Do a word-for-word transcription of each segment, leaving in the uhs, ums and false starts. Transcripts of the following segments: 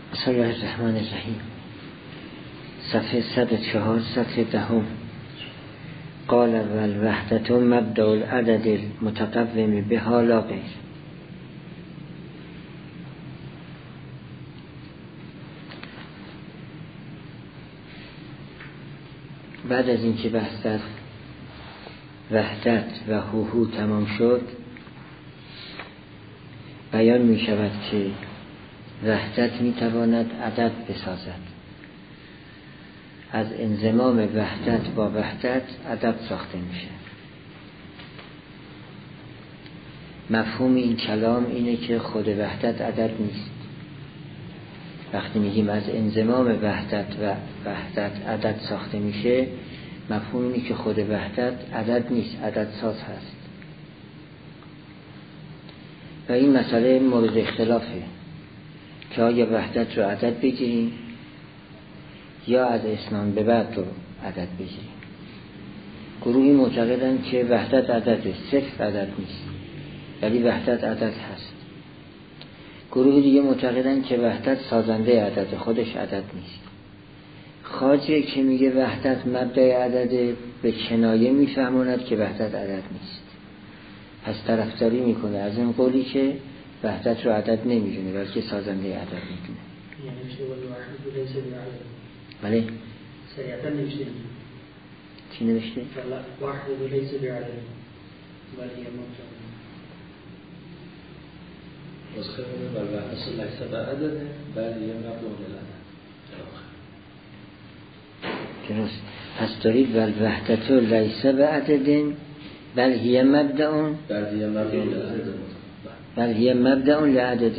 بسم الله الرحمن الرحیم. صفحه صد و چهار، سطر دهم. قال والوحدة مبدأ العدد المتقوم بها لا غیر. بعد از اینکه بحث در وحدت و هوهو تمام شد، بیان می شود که وحدت می تواند عدد بسازد. از انضمام وحدت با وحدت عدد ساخته میشه. مفهوم این کلام اینه که خود وحدت عدد نیست. وقتی میگیم از انضمام وحدت و وحدت عدد ساخته میشه، مفهوم اینه که خود وحدت عدد نیست، عدد ساز هست. و این مسئله مورد اختلافه که آیا وحدت رو عدد بگیریم یا از اسنان به بعد رو عدد بگیریم. گروهی معتقدن که وحدت عدده، صفر عدد نیست، ولی وحدت عدد هست. گروه دیگه معتقدن که وحدت سازنده عدد، خودش عدد نیست. خواجه که میگه وحدت مبدأ عدده، به کنایه میفهموند که وحدت عدد نیست. پس طرفداری میکنه از این قولی که وحدت رو عدد نمیدونه بلکه سازنده عدد میدونه. یعنی چه ولی واحد لیس بعدد. بله. سریعتا نوشته. چی نوشته؟ واحد لیس بعدد. ولی مبتدا. نسخه من بر اصل لیس بعدد ولی مبدأ العدد. درست. پس دارید والوحدة لیس بعدد بل هی مبدأ بل هی مبدأ العدد. بل هی مبدأ لعدد.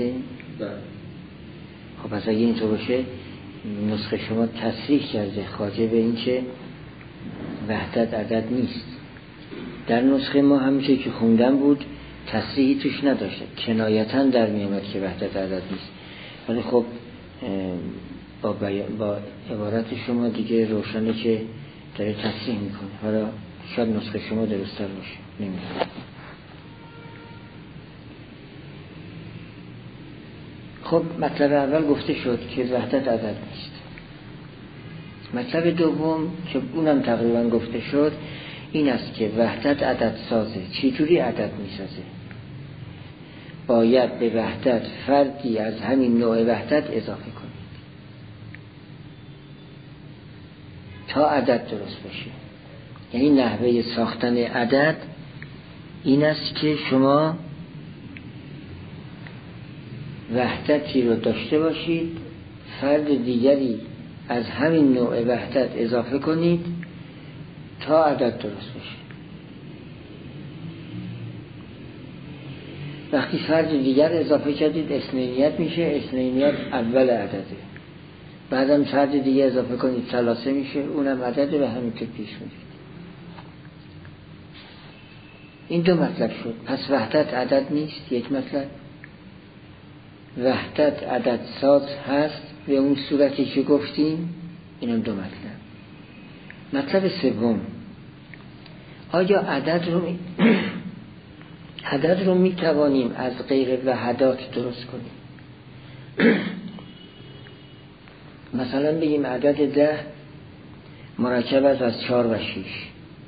خب پس اگه اینطور باشه نسخه شما تصریح کرده خواجه به این که وحدت عدد نیست. در نسخه ما همیشه که خوندن بود تصریحی توش نداشته، کنایتا در میامد که وحدت عدد نیست. ولی خب با, با عبارت شما دیگه روشنه که داره تصریح میکنه. حالا شاید نسخه شما درست‌تر باشه، نمیدونم. خب مطلب اول گفته شد که وحدت عدد نیست. مطلب دوم که اونم تقریبا گفته شد این است که وحدت عدد سازه. چی جوری عدد میسازه؟ باید به وحدت فردی از همین نوع وحدت اضافه کنید تا عدد درست بشه. یعنی نحوه ساختن عدد این است که شما وحدتی رو داشته باشید، فرد دیگری از همین نوع وحدت اضافه کنید تا عدد درست بشه. وقتی فرد دیگر اضافه کردید اثنینیت میشه. اثنینیت اول عدده. بعدم فرد دیگر اضافه کنید ثلاثه میشه، اونم عدده و همینطور پیش میرید. این دو مطلب شد. پس وحدت عدد نیست، یک مطلب. وحدت عدد ساز هست به اون صورتی که گفتیم، اینم دو مطلب. مطلب سوم، آیا عدد رو می... عدد رو می توانیم از غیر وحدات درست کنیم؟ مثلا بگیم عدد ده مرکب است از چهار و شیش،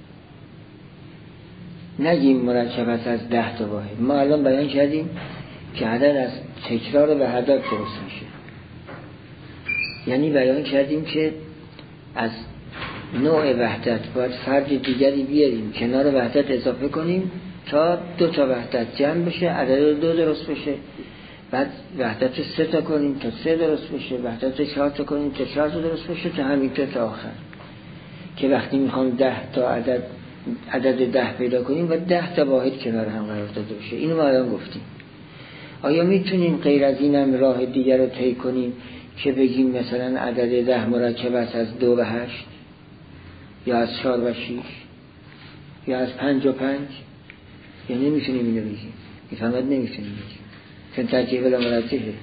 نگیم مرکب است از ده تا واحد. ما الان بیان کردیم که عدد از تکرار وحدات درست میشه. یعنی بیان کردیم که از نوع وحدت باید فرد دیگری بیاریم کنار وحدت اضافه کنیم تا دو تا وحدت جمع بشه، عدد دو درست بشه. بعد وحدت رو سه تا کنیم تا سه درست بشه، وحدت رو چهار تا کنیم تا چهار تا درست بشه، تا همینطور تا آخر. که وقتی میخوام ده تا عدد عدد ده پیدا کنیم و ده تا واحد کنار هم قرار داده بشه. اینو ما الان گفتیم. آیا میتونیم غیر از اینم راه دیگر رو طی کنیم که بگیم مثلا عدد ده مرکب است از دو و هشت یا از چهار و شیش یا از پنج و پنج؟ یا نمیتونیم اینو بگیم؟ میفهمد نمیتونیم بگیم چون ترکیب بلا مرجحه.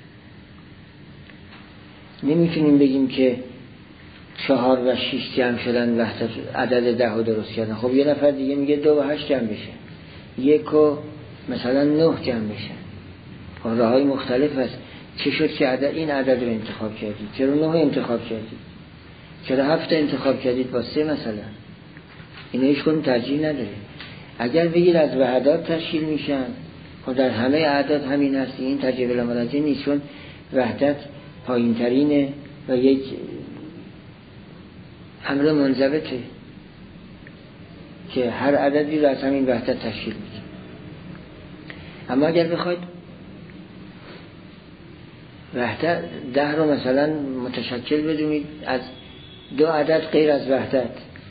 نمیتونیم بگیم که چهار و شیش جمع شدن وحدت عدد ده رو درست کردن. خب یه نفر دیگه میگه دو و هشت جمع بشه، یک و مثلا نه جمع بشه. راه های مختلف هست. چه شد که عدد این عدد رو انتخاب کردید؟ چرا نه انتخاب کردید؟ چرا هفت انتخاب کردید با سه مثلا؟ اینا هیچ کنون ترجیح نداره. اگر بگید از وحدات تشکیل میشن، خب در همه اعداد همین هست، این ترجیح بلا مراجعه نیست، چون وحدت پایین ترینه و یک امر منضبطه که هر عددی رو از همین وحدت تشکیل میشه. اما اگر بخواید وحدت ده رو مثلا متشکل بدونید از دو عدد غیر از وحدت،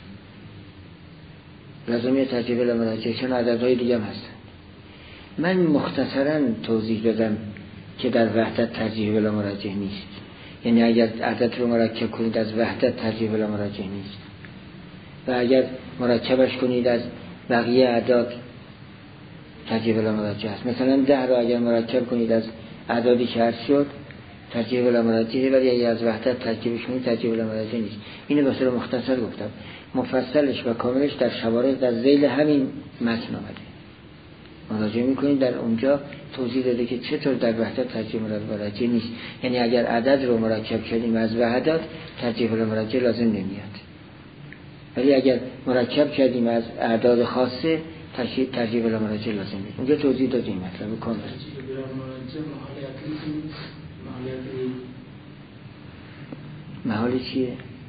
لازمه ترجیح بلا مراجعه، چون عددهای دیگه هم هستن. من مختصرا توضیح دادم که در وحدت ترجیح بلا مراجعه نیست، یعنی اگر عدد رو مرکب کنید از وحدت ترجیح بلا مراجعه نیست، و اگر مرکبش کنید از بقیه اعداد ترجیح بلا مراجعه است. مثلا ده رو اگر مرکب کنید از اعدادی که عرض شد ترجیح بلا مراجعه، ولی اگر از وحدت ترکیبش کنید ترجیح بلا مراجعه نیست. اینو به صورت مختصر گفتم، مفصلش و کاملش در شوارع در ذیل همین متن آمده، مراجعه میکنید، در اونجا توضیح داده که چطور در وحدت ترجیح بلا مراجعه نیست. یعنی اگر عدد رو مرکب کردیم از وحدات ترجیح بلا مراجعه لازم نمیاد، ولی اگر مرکب کردیم از اعداد خاصه ترجیح ترجیح بلا مراجعه لازم نیست. اونجا توضیح دادیم مطلب کامل. محال چیه؟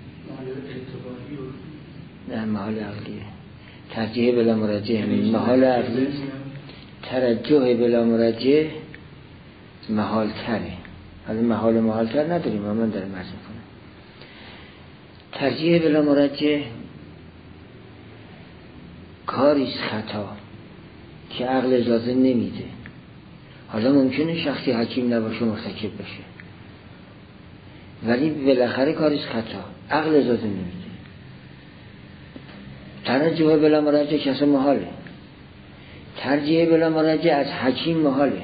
نه محال عقلیه. ترجیح بلا مراجعه محال عقلی، ترجح بلا مراجعه محال تره. حالا محال محال تر نداریم، من دارم عرض میکنم. ترجیح بلا مراجعه کاریست خطا که عقل اجازه نمیده. حالا ممکنه شخصی حکیم نباشه مرتکب بشه، ولی بالاخره کاریست خطا، عقل اجازه نمیده. ترجیح بلا مراجعه کسا محاله، ترجیح بلا مراجعه از حکیم محاله.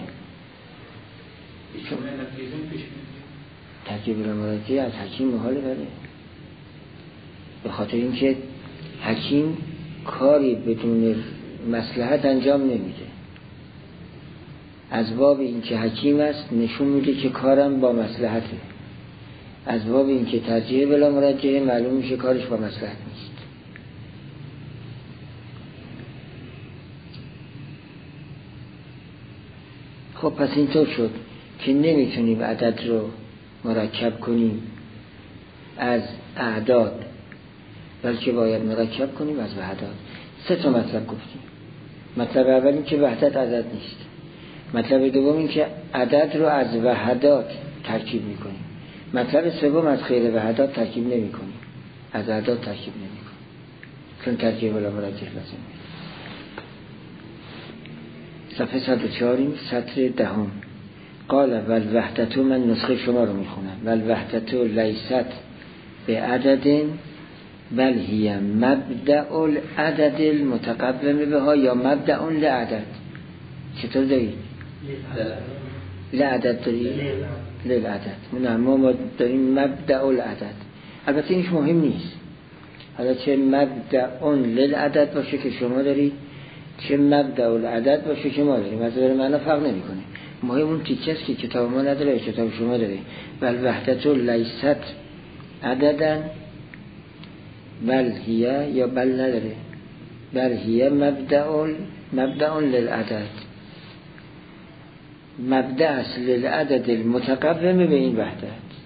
ترجیح بلا مراجعه از حکیم محاله، بله، به خاطر اینکه حکیم کاری بدون مصلحت انجام نمیده. از باب اینکه حکیم است نشون میده که کارم با مصلحته، از باب اینکه ترجیح بلا مراجعه معلوم میشه کارش با مصلحت نیست. خب پس اینطور شد که نمیتونیم عدد رو مرکب کنیم از اعداد، بلکه باید مرکب کنیم از وحدات. سه تا مطلب گفتیم. مطلب اول این که وحدت عدد نیست. مطلب دوم این که عدد رو از وحدات ترکیب میکنیم. مطلب سوم از غیر وحدات ترکیب نمی کنیم، از اعداد ترکیب نمی کنیم، چون ترکیب بلا مراجعه لازم نیست. صفحه صد و چهار سطر دهم. قال والوحدت، من نسخه شما رو میخونم، والوحدت لیست به عدد بل هی مبدأ العدد المتقوم بها، یا مبدأ لعدد. چطور دارید؟ لعدد دارید؟ للعدد. نه ما داریم مبدأ العدد. البته اینش مهم نیست، حالا چه مبدأ للعدد باشه که شما دارید، چه مبدأ العدد باشه که ما داریم، از نظر معنا فرق نمیکنه. مهم اون تیکه است که کتاب ما نداره، کتاب شما داره. بل وحدت لیست عددن بل هی، یا بل نداره، بل هی مبدأ مبدأ للعدد، مبدأ است للعدد المتقوم به این وحدت.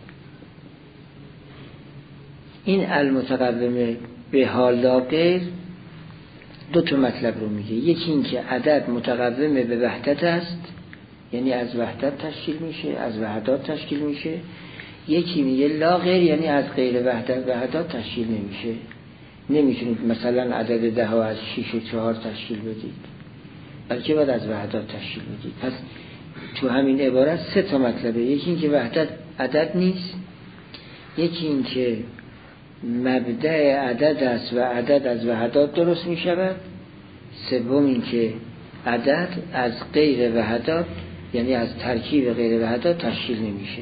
این المتقوم به حال غیر دو تا مطلب رو میگه. یکی این که عدد متقوم به وحدت است، یعنی از وحدت تشکیل میشه، از وحدات تشکیل میشه. یکی میگه لا غیر، یعنی از غیر وحدت وحدات تشکیل نمیشه. نمیتونید مثلا عدد ده ها از شش و چهار تشکیل بدید، بلکه باید از وحدات تشکیل بدید. پس تو همین عبارت سه تا مطلبه. یکی این که وحدت عدد نیست، یکی این که مبدأ عدد است و عدد از وحدات درست می شود، سوم این که عدد از غیر وحدات، یعنی از ترکیب غیر وحدات تشکیل نمیشه.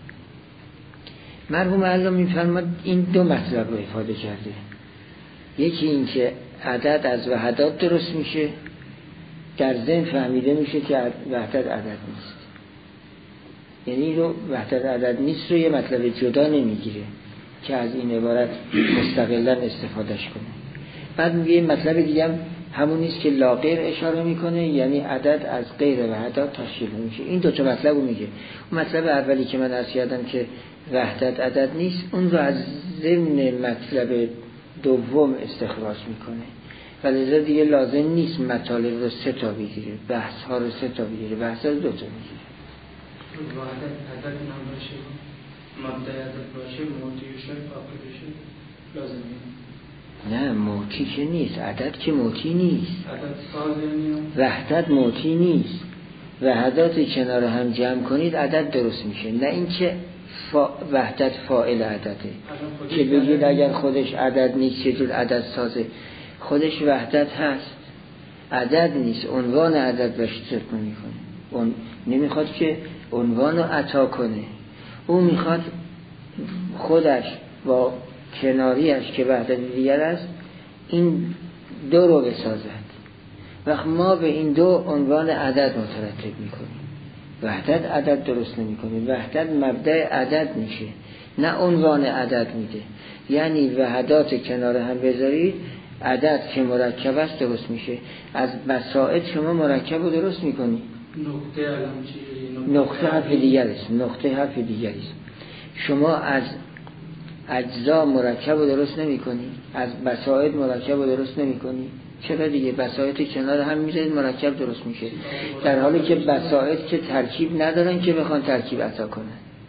مرحوم علامه میفرماد این دو مطلب رو افاده کرده. یکی این که عدد از وحدات درست میشه، در ذهن فهمیده میشه که وحدت عدد نیست. یعنی رو وحدت عدد نیست رو یه مطلب جدا نمیگیره که از این عبارت مستقلاً استفادهش کنه. بعد میگه مطلب دیگه هم همون نیست که لا غیر اشاره میکنه، یعنی عدد از غیر وحدت تشکیل میشه. این دو تا مطلب رو میگه. اون مطلب اولی که من عرض کردم که وحدت عدد نیست، اون رو از ضمن مطلب دوم استخراج میکنه و لذا دیگه لازم نیست مطالب رو سه تا بگیره، بحث ها رو سه تا بگیره، بحث ها رو دو تا بگیره. وحدت عدد نام باشه، مبدأ عدد باشه، موتی بشه، باقی بشه، لازم نیست. نه موتی که نیست، عدد که موتی نیست. عدد ساز نیست. وحدت موتی نیست. وحدات کنار هم جمع کنید عدد درست میشه، نه اینکه فا... وحدت فاعل عدده که بگید اگر خودش عدد نیست چطور عدد سازه. خودش وحدت هست، عدد نیست، عنوان عدد بهش ذکر میکنه. اون نمیخواد که عنوان رو عطا کنه، اون میخواد خودش با کناریش که وحدت دیگر است این دو رو بسازد. وقت ما به این دو عنوان عدد مترتب میکنیم، وحدت عدد درست نمیکنیم. وحدت مبدأ عدد میشه، نه عنوان عدد میده. یعنی وحدات کنار هم بذارید، عدد که مرکب است درست میشه. از بساط شما مرکب رو درست میکنی. نقطه علم چیه؟ نقطه حرف دیگر است، نقطه حرف دیگری است. شما از اجزا مرکب رو درست نمی کنی، از بساط مرکب رو درست نمی کنی. چرا دیگه؟ بساط کنار هم میذارید مرکب درست میشه، در حالی که بساط که ترکیب ندارن که بخوان ترکیب عطا کنن.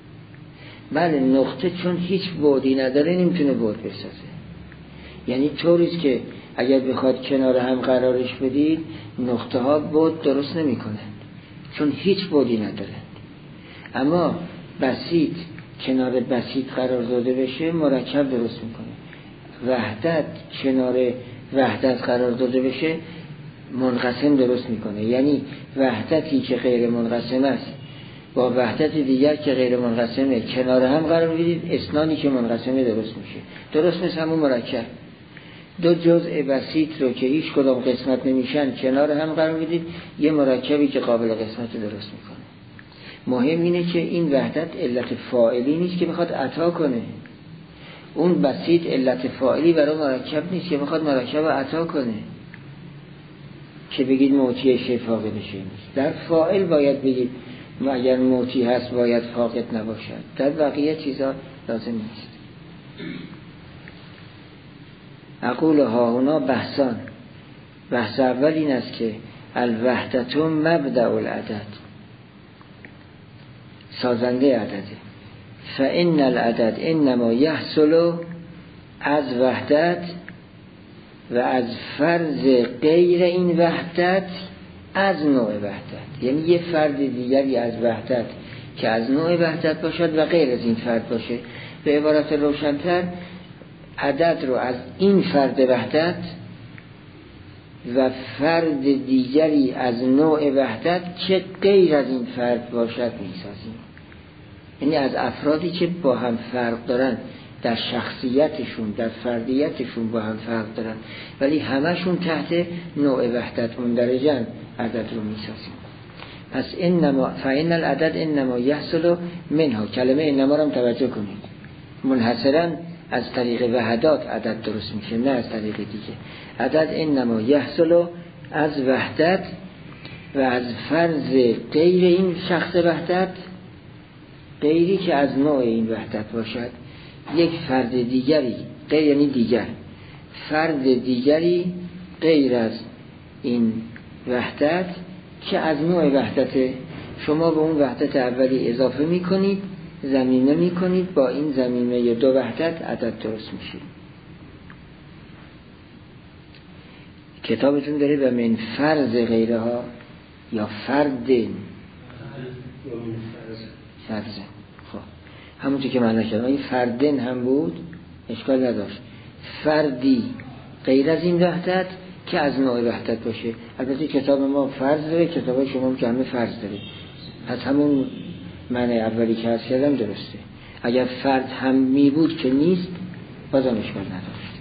بله نقطه چون هیچ بعدی نداره نمیتونه بعد بسازه. یعنی طوریست که اگر بخواد کنار هم قرارش بدید نقطه ها بعد درست نمی کنن چون هیچ بعدی نداره. اما بسیط کنار بسیط قرار داده بشه مرکب درست میکنه. وحدت کنار وحدت قرار داده بشه منقسم درست میکنه. یعنی وحدتی که غیر منقسم است با وحدت دیگر که غیر منقسمه کنار هم قرار میدید، اسنانی که منقسمه درست میشه. درست مثل همون مرکب، دو جزء بسیط رو که هیچ کدام قسمت نمیشن کنار هم قرار میدید، یه مرکبی که قابل قسمت درست میکنه. مهم اینه که این وحدت علت فاعلی نیست که بخواد عطا کنه. اون بسیط علت فاعلی برای مرکب نیست که بخواد مرکب رو عطا کنه که بگید موتی شی فاقد شی نیست. در فاعل باید بگید اگر موتی هست باید فاقد نباشد، در بقیه چیزا لازم نیست. اقول ها هنا بحثان. بحث اول این است که الوحدت مبدأ العدد، سازنده عدده. فإن العدد انما يحصل از وحدت و از فرض غیر این وحدت از نوع وحدت. یعنی یه فرد دیگری از وحدت که از نوع وحدت باشد و غیر از این فرد باشه. به عبارت روشن‌تر عدد رو از این فرد وحدت و فرد دیگری از نوع وحدت که غیر از این فرد باشد میسازیم. یعنی از افرادی که با هم فرق دارن در شخصیتشون، در فردیتشون با هم فرق دارن ولی همشون تحت نوع وحدت مندرجن، عدد رو میسازیم. پس انما فإن العدد انما يحصل منها، کلمه انما رو هم توجه کنید، منحصرا از طریق وحدات عدد درست میشه، نه از طریق دیگه. عدد انما یحصل از وحدت و از فرض غیر این شخص وحدت، غیری که از نوع این وحدت باشد. یک فرد دیگری، غیر یعنی دیگر، فرد دیگری غیر از این وحدت که از نوع وحدت شما به اون وحدت اولی اضافه میکنید، زمینه میکنید، با این زمینه یا دو وحدت عدد درست میشه. کتابتون داره و من فرض غیره ها یا فردین فرض. خب همونطور که معنی کردم این فردین هم بود اشکال نداشت، فردی غیر از این وحدت که از نوع وحدت باشه. البته کتاب ما فرض داره، کتاب شما هم که همه فرض داره. پس همون معنی اولی که هست کردم درسته. اگر فرد هم می بود که نیست بازم اشکال نداشت.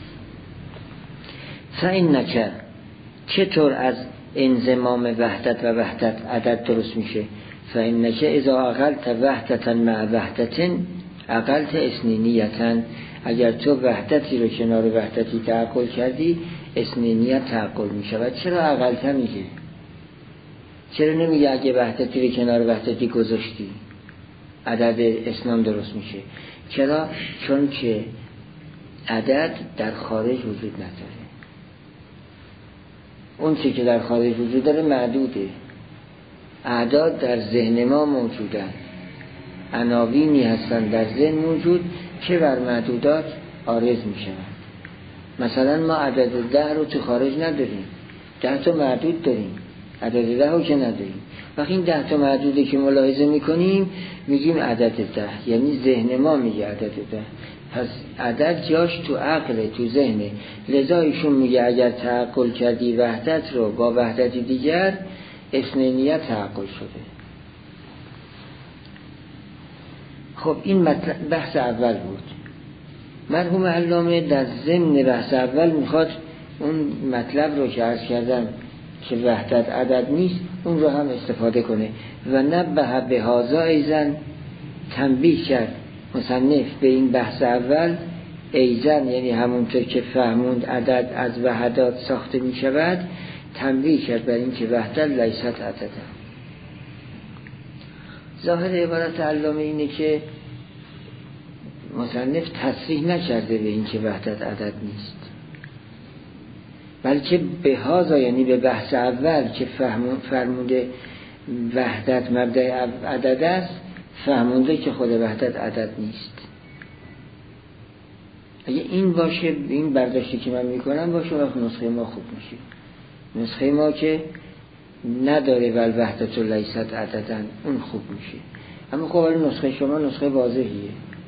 فإنک، چطور از انضمام وحدت و وحدت عدد درست میشه؟ فإنک اذا عقلت وحدة مع وحدة عقلت اثنینیة، اگر تو وحدتی رو کنار وحدتی تعقل کردی اثنینیت تعقل می شود. چرا عقلت میگه؟ چرا نمیگه اگه وحدتی رو کنار وحدتی گذاشتی عدد اثنان درست میشه؟ چرا؟ چون که عدد در خارج وجود نداره. اون چی که در خارج وجود داره معدوده. اعداد در ذهن ما موجودن، عناوینی هستن در ذهن موجود که بر معدودات عارض میشن. مثلا ما عدد ده رو تو خارج نداریم، ده تا معدود داریم، عدد ده رو که نداریم. وقتی این ده تا معدوده که ملاحظه میکنیم میگیم عدد ده، یعنی ذهن ما میگه عدد ده. پس عدد جاش تو عقله، تو ذهنه. لذا ایشون میگه اگر تعقل کردی وحدت رو با وحدتی دیگر اثنینیت تعقل شده. خب این مطلب بحث اول بود. مرحوم علامه در ضمن بحث اول میخواد اون مطلب رو که عرض کردم که وحدت عدد نیست اون رو هم استفاده کنه و نبه به هازا ایزن تنبیه کرد مصنف به این بحث اول ایزن، یعنی همونطور که فهموند عدد از وحدات ساخته می شود، تنبیه کرد بر این که وحدت لیست عدد. ظاهر عبارت علامه اینه که مصنف تصریح نکرده به این که وحدت عدد نیست، بلکه به هازا یعنی به بحث اول که فرموده وحدت مبدأ عدد است، فهمونده که خود وحدت عدد نیست. اگه این باشه، این برداشتی که من میکنم باشه، وقت نسخه ما خوب میشه. نسخه ما که نداره ول وحدت و لیست عددن اون خوب میشه. اما خب ولی نسخه شما نسخه واضحیه.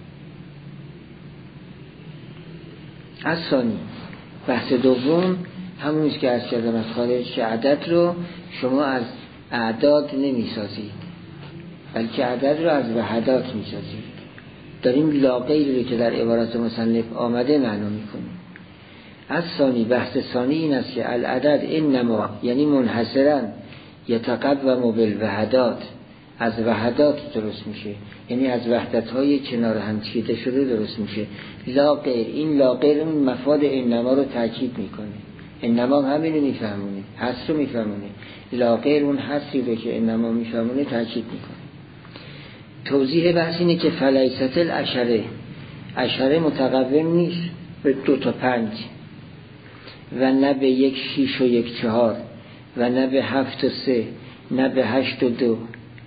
از ثانی بحث دوم همونیست که از کردم از خارج که عدد رو شما از اعداد نمیسازید بلکه عدد رو از وحدات میسازید. داریم لاغیری که در عبارت مصنف آمده معنا میکنیم. از ثانی بحث ثانی این است که العدد انما یعنی منحصرا یتقوم بالوحدات، از وحدات درست میشه، یعنی از وحدت های کنار هم چیده شده درست میشه. لا غیر، این لا غیر اون مفاد انما رو تاکید میکنه. انما همین رو میفهمونه، حس رو میفهمونه. لا غیر اون حسی رو که انما میفهمونه تاکید میکنه. توضیح بحث اینه که فلیست العشره، عشره متقوم نیست به دو تا پنج و نه به یک شیش و یک چهار و نه به هفت و سه نه به هشت و دو.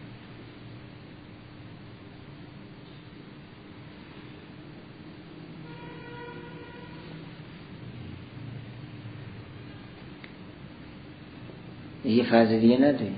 یه فرض دیگه نداریم،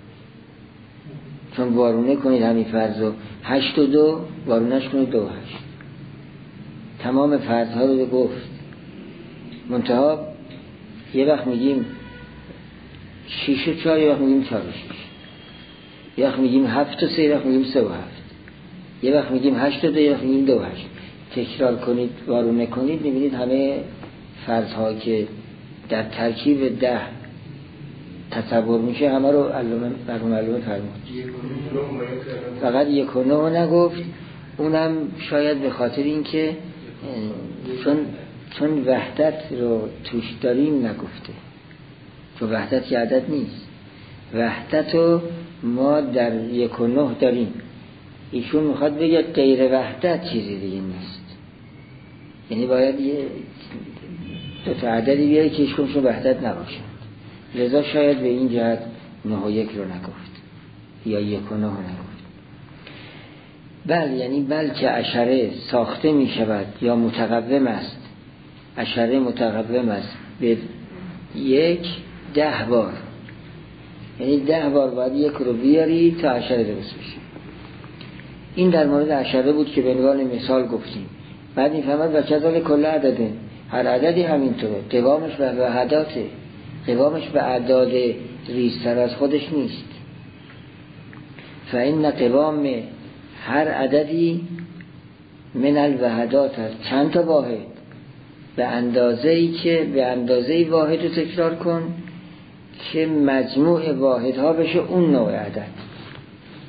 چون وارونه کنید همین فرض رو هشت و دو وارونش کنید دو هشت، تمام فرضها رو گفت. منتها یه وقت میگیم شیش و چهار، یه وقت میگیم چهار و شیش، یه وقت میگیم هفت و سه، یه وقت میگیم سه و هفت، یه وقت میگیم هشت و دو، یه وقت میگیم دو و هشت. تکرار کنید وارونه کنید میبینید همه فرضها که در ترکیب ده تصور میشه همه رو علامه مرحوم علامه فرمود. فقط یک و نه نگفت، اونم شاید به خاطر این که چون چون وحدت رو توش داریم نگفته، چون وحدت یه عدد نیست. وحدت رو ما در یک و نه داریم، ایشون میخواد بگه غیر وحدت چیزی دیگه نیست، یعنی باید یه دو تا عددی بیاره که ایشونشون وحدت نباشه. لذا شاید به این جهت نه و یک رو نگفت یا یک و نه رو نگفت. بل یعنی بلکه عشره ساخته می شود یا متقوم است، عشره متقوم است به یک ده بار، یعنی ده بار باید یک رو بیاری تا عشره درست بشه. این در مورد عشره بود که به عنوان مثال گفتیم. بعد این فهمد و کذال کل عدده، هر عددی همینطوره، قوامش به وحداته، قوامش به اعداد ریزتر از خودش نیست. فإن قوام هر عددی من الوحدات هست، چند تا واحد به اندازه‌ای که به اندازه‌ی واحد رو تکرار کن که مجموع واحدها بشه اون نوع عدد.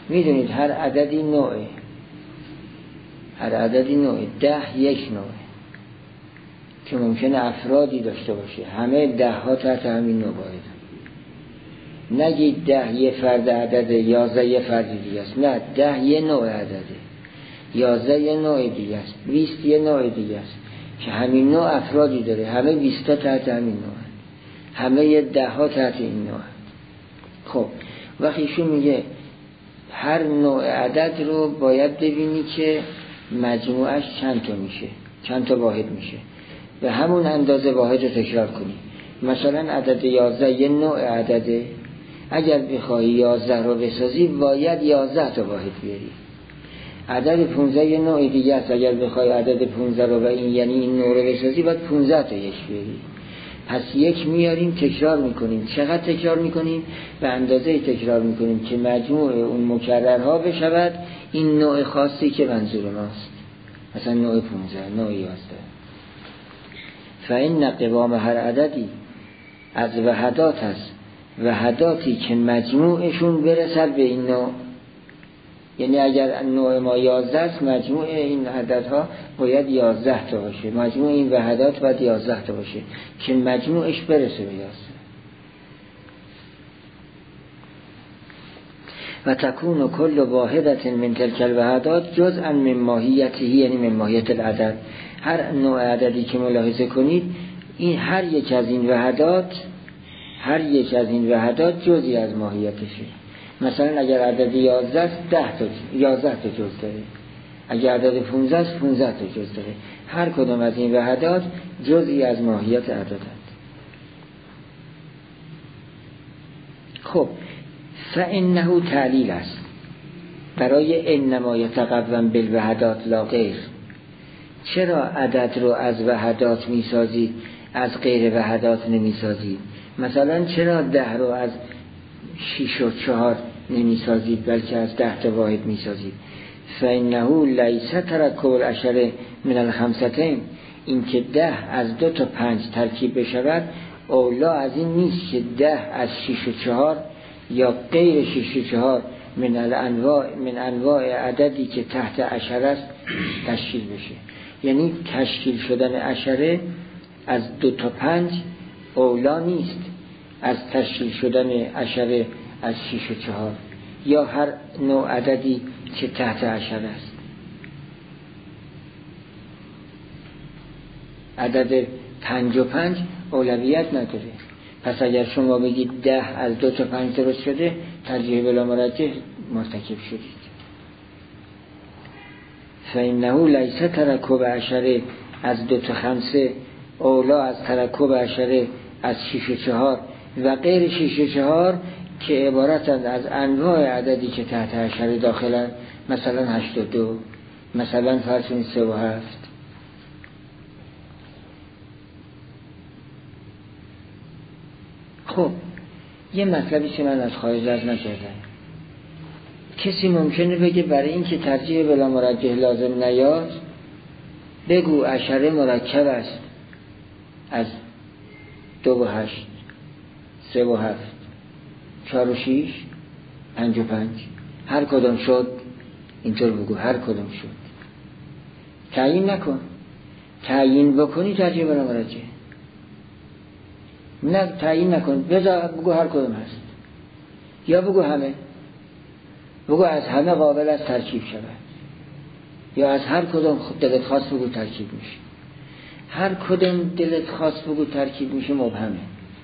میدونید هر عددی نوعه، هر عددی نوعه، ده یک نوعه که ممکنه افرادی داشته باشه، همه ده ها تحت همین نوع واحد. نگید ده یه فرد عدده، یازده یه فرد دیگه است. نه، ده یه نوع عدده، یازده یه نوع دیگه است، بیست یه نوع دیگه است که همین نوع افرادی داره. همه بیست تا تحت همین نوع، همه یه ده ها تحت این نوع. خب وقتی ایشون میگه هر نوع عدد رو باید ببینی که مجموعش چند تا میشه، چند تا واحد میشه، به همون اندازه واحد رو تکرار کنی. مثلا عدد یازده یه نوع عدده، اگر بخوای یازده رو بسازی باید یازده تا واحد بیاری. عدد پونزده یه نوع دیگه است، اگر بخوای عدد پونزده رو و این یعنی این نوع رو بسازی باید پونزده تا یک بیاری. پس یک میاریم تکرار میکنیم. چقدر تکرار میکنیم؟ به اندازه تکرار میکنیم که مجموع اون مکررها بشود این نوع خاصی که منظور ماست، مثلا نوع پونزده، نوع یازده. فإن قوام هر عددی از وحدات است، وحداتی که مجموعشون برسد به این نوع. یعنی اگر نوع ما یازده است، مجموع این عددها باید یازده تا باشه، مجموع این وحدات باید یازده تا باشه که مجموعش برسه به یازده. و تکون کل واحدت من تلک الوحدات جزءا من ماهیته، یعنی من ماهیت العدد. هر نوع عددی که ملاحظه کنید، این هر یک از این وحدات، هر یک از این وحدات جزئی از ماهیتشه. مثلا اگر عدد یازده است، ده تا یازده تا جز داره. اگر عدد پونزده است، پونزده تا جز داره. هر کدام از این وحدات جزئی از ماهیت عددند. خب فإنه تعلیل است برای انما یتقوم بالوحدات لا غیر. چرا عدد رو از وحدات میسازید، از غیر وحدات نمیسازید؟ مثلا چرا ده رو از شیش و چهار نمیسازید بلکه از ده تا واحد میسازید؟ فإنه لیس ترکب العشره من الخمستین. این که ده از دو تا پنج ترکیب بشود اولا از این نیست که ده از شیش و چهار یا غیر شیش و چهار من الانواع من انواع عددی که تحت عشره است تشکیل بشه. یعنی تشکیل شدن عشره از دو تا پنج اولا نیست از تشکیل شدن عشره از شیش و چهار یا هر نوع عددی که تحت عشره است. عدد پنج و پنج اولویت نداره. پس اگر شما بگید ده از دو تا پنج درست شده، ترجیح بلا مرجح مرتکب شدید. فإنه لیس ترکب عشره از دو تا خمسه اولا از ترکب عشره از شیش و چهار و غیر شیش و چهار که عبارتند از انواع عددی که تحت عشره داخلند، مثلا هشت و دو، مثلا فرض کنید سه و هفت. خب یه مطلبی که من از خارج از نکردم، کسی ممکنه بگه برای این که ترجیح بلا مرجح لازم نیاد بگو عشره مرکب است از دو و هشت، سه و هفت، چهار و شیش، پنج و پنج، هر کدام شد. اینطور بگو هر کدام شد. تعیین نکن. تعیین بکنی ترجیح بلا مرجح. نه تعیین نکن، بذار بگو هر کدام هست، یا بگو همه، بگو از همه قابل است ترکیب شود، یا از هر کدام دلت خواست بگو ترکیب میشه. هر کدام دلت خواست بگو ترکیب میشه مبهمه.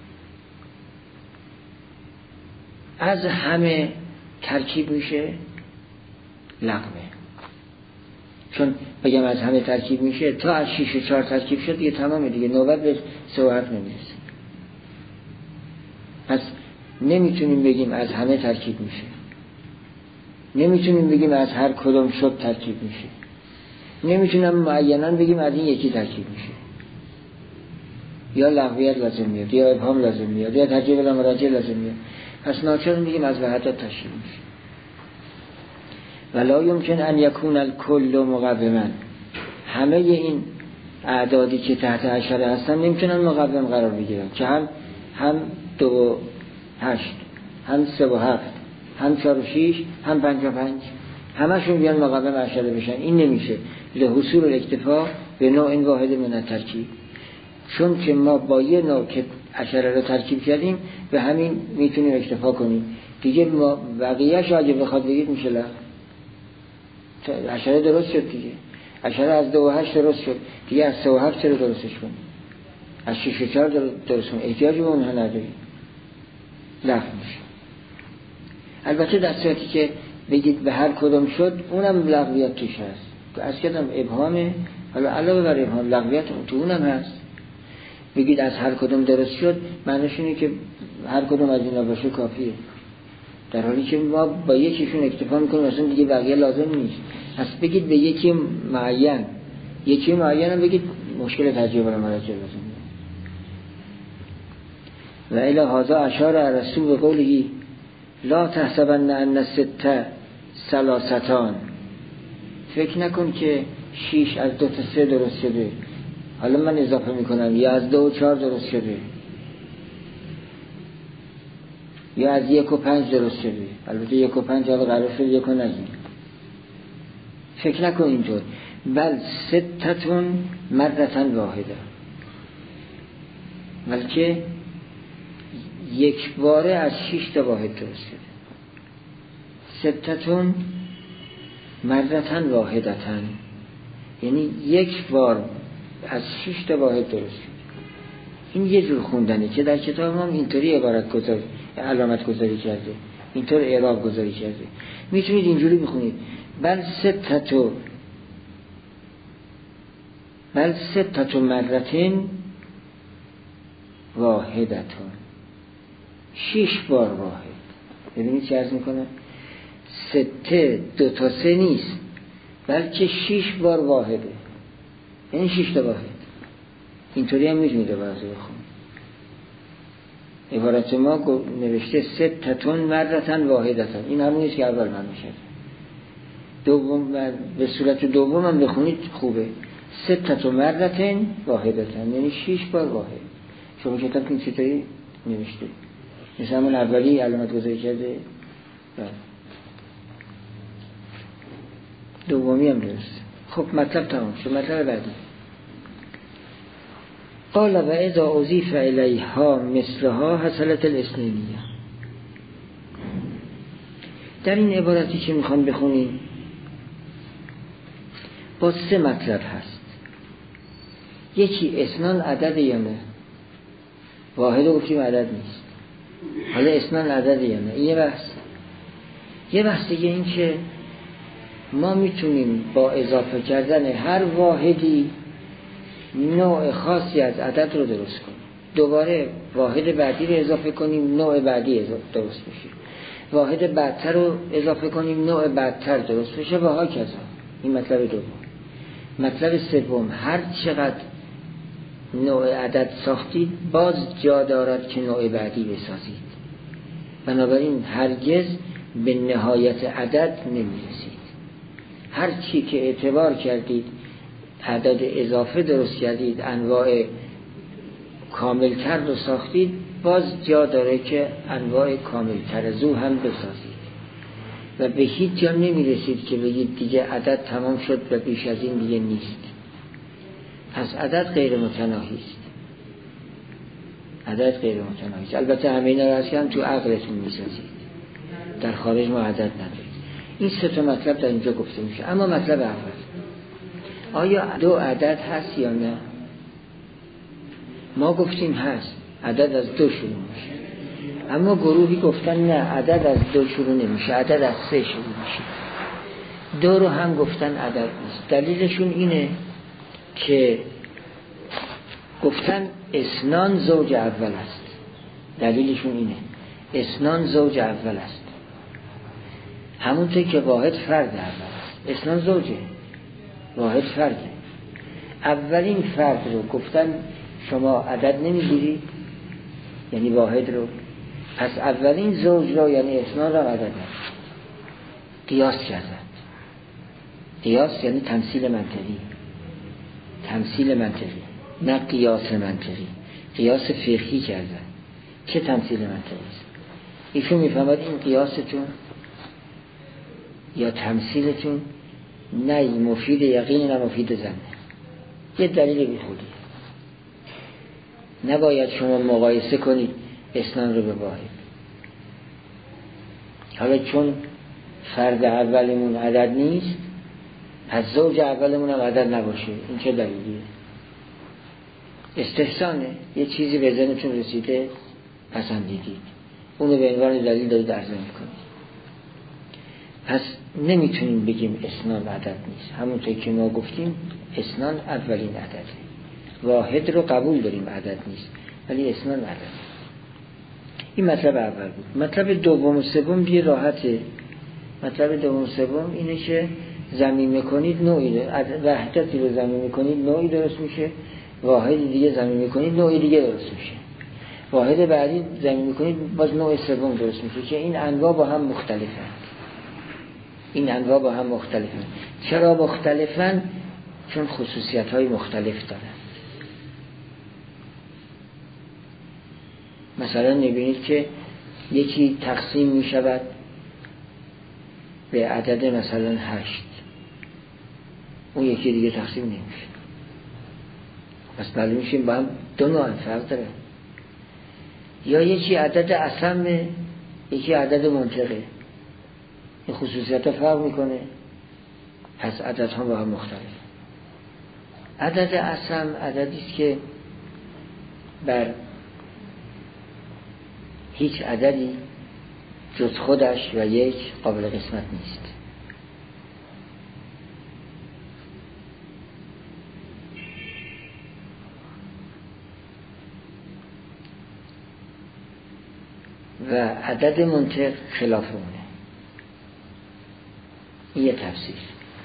از همه ترکیب میشه لغمه. چون بگم از همه ترکیب میشه، تا از شیش و چهار ترکیب شد دیگه تمامه دیگه، نوبت به سه و هفت نمیرسه. پس نمیتونیم بگیم از همه ترکیب میشه، نمیتونیم بگیم از هر کدام شد ترکیب میشه، نمیتونم معینا بگیم از این یکی ترکیب میشه. یا لغویت لازم میاد، یا ابهام لازم میاد، یا ترجیح بلا مرجح لازم میاد. پس ناچار میگیم از وحدات تشکیل میشه. ولا یمکن ان یکون الکل مقوما. همه این اعدادی که تحت عشره هستن نمیتونن مقوم قرار بگیرن که هم هم دو و هشت، هم سه و هفت، هم چهار و شیش هم پنج و پنج، همشون بیان مقابل عشره بشن. این نمیشه لحصول الاکتفا به نوع واحد من الترکیب، چون که ما با یه نوع که عشره رو ترکیب کردیم به همین میتونیم اکتفا کنیم دیگه. ما بقیه‌اش اگه بخواد بگید میشه لغو. عشره درست شد دیگه، عشره از دو و هشت درست شد دیگه، از سه و هفت چرا درستش کنیم؟ از شش و چهار درست کنیم، احتیاجی به اونها نداریم، لغو میشه. البته در صورتی که بگید به هر کدوم شد اونم لغویت توش هست، از کدام ابهامه، حالا علاوه بر ابهام لغویت تو اونم هست. بگید از هر کدوم درست شد معنیش اینه که هر کدوم از اینا باشه کافیه، در حالی که ما با یکیشون اکتفا میکنیم اصلا دیگه بقیه لازم نیست. پس بگید به یکی معین، یکی معین هم بگید مشکل تجربه را مراجعه بزنید. و الی هذا اشار ارسطو به قوله لا تحسبن ان الست ثلاثتان، فکر نکن که شیش از دو تا سه درست شده، حالا من اضافه میکنم یا از دو و چهار درست شده یا از یک و پنج درست شده. البته یک و پنج حالا قرار شد یک و نگیم، فکر نکن اینطور. بل ستتون مرتن واحده، بلکه یک باره از شش تا واحد درست شده. ستتون مرتن واحدتن، یعنی یک بار از شش تا واحد درست شده. این یه جور خوندنه که در کتاب هم اینطوری عبارت گذاری علامت گذاری کرده، اینطور اعراب گذاری کرده. میتونید اینجوری بخونید بل ستتو بل ستتو مرتن واحدتون، شش بار واحد. ببینید چه عرض میکنه، سته دو تا سه نیست بلکه شش بار واحده، یعنی شش تا واحد. اینطوری هم میتونید عبارت بخونید. عبارت ما نوشته ستتون مرتن واحدتن، این همونیست که اول من میشه. دوم به صورت دوم هم بخونید خوبه، ستتون مرتن واحدتن، یعنی شش بار واحد. شما کتاب این چطوری نوشته؟ مثل همون اولی علامت گذاری کرده، دومی هم درست. خب مطلب تمام شد. مطلب بعدی قال و اذا اضیف الیها مثلها حصلت الاثنینیه. در این عبارتی که میخوام بخونیم با سه مطلب هست. یکی اثنان عدد یا نه، واحد گفتیم عدد نیست، حالا اثنان عدد یا نه، این یه بحث. یه بحث دیگه این که ما میتونیم با اضافه کردن هر واحدی نوع خاصی از عدد رو درست کنیم، دوباره واحد بعدی رو اضافه کنیم نوع بعدی درست بشه، واحد بعدتر رو اضافه کنیم نوع بعدتر درست بشه و ها کذا. این مطلب دوم. مطلب سوم، هر چقدر نوع عدد ساختید باز جا دارد که نوع بعدی بسازید، بنابراین هرگز به نهایت عدد نمیرسید. هر چی که اعتبار کردید عدد اضافه درست کردید، انواع کاملتر رو ساختید، باز جا داره که انواع کاملتر از او هم بسازید و به هیچ جا نمیرسید که بگید دیگه عدد تمام شد و بیش از این دیگه نیست. پس عدد غیر متناهی است. عدد غیر متناهی است. البته همه اینا رو هم تو عقلتون میسازید، در خارج ما عدد ندارید. این سه تا مطلب در اینجا گفته میشه. اما مطلب اول، آیا دو عدد هست یا نه؟ ما گفتیم هست، عدد از دو شروع میشه. اما گروهی گفتن نه، عدد از دو شروع نمیشه، عدد از سه شروع میشه. دو رو هم گفتن عدد نیست. دلیلشون اینه که گفتن اثنان زوج اول است. دلیلشون اینه اثنان زوج اول است، همونطور که واحد فرد اول است. اثنان زوجه، واحد فرده. اولین فرد رو گفتن شما عدد نمیگیری، یعنی واحد رو، پس اولین زوج رو یعنی اثنان رو عدد نمیگیری. قیاس کردن. قیاس یعنی تمثیل منطقی، تمثیل منطقی، نه قیاس منطقی. قیاس فقهی کردن. چه تمثیل منطقی است؟ ایشون میفهمد این قیاستون یا تمثیلتون نه مفید یقین نه مفید زنه. یه دلیل بی خودی. نباید شما مقایسه کنید اسنان رو به واحد. حالا چون فرد اولمون عدد نیست، از زوج اولمون هم عدد نباشه، این چه دلیلیه؟ استحسانه، یه چیزی به ذهنتون رسیده پسندیدید، اونو به عنوان دلیل دارید عرضه میکنید. پس نمیتونیم بگیم اسنان عدد نیست. همونطور که ما گفتیم اسنان اولین عدده. واحد رو قبول داریم عدد نیست، ولی اسنان عدد. این مطلب اول بود. مطلب دوم و سوم دیگه راحته. مطلب دوم و سوم اینه که ضمیمه کنید نوعی، وحدتی رو ضمیمه کنید نوعی درست میشه، واحد دیگه ضمیمه کنید نوعی دیگه درست میشه، واحد بعدی ضمیمه کنید باز نوع سوم درست میشه که این انواع با هم مختلفن. این انواع با هم مختلفن. چرا مختلفن؟ چون خصوصیت های مختلف دارن. مثلا میبینید که یکی تقسیم میشود به عدد مثلا هشت، اون یکی دیگه تقسیم نمیشه. پس معلوم میشه با هم دو نوع فرق داره. یا یکی عدد اصمه، یکی عدد منطقه، این خصوصیت ها فرق میکنه، پس عدد ها با هم مختلف. عدد اصم عددی است که بر هیچ عددی جز خودش و یک قابل قسمت نیست. و عدد منطق خلاف اونه. این یه تفسیر.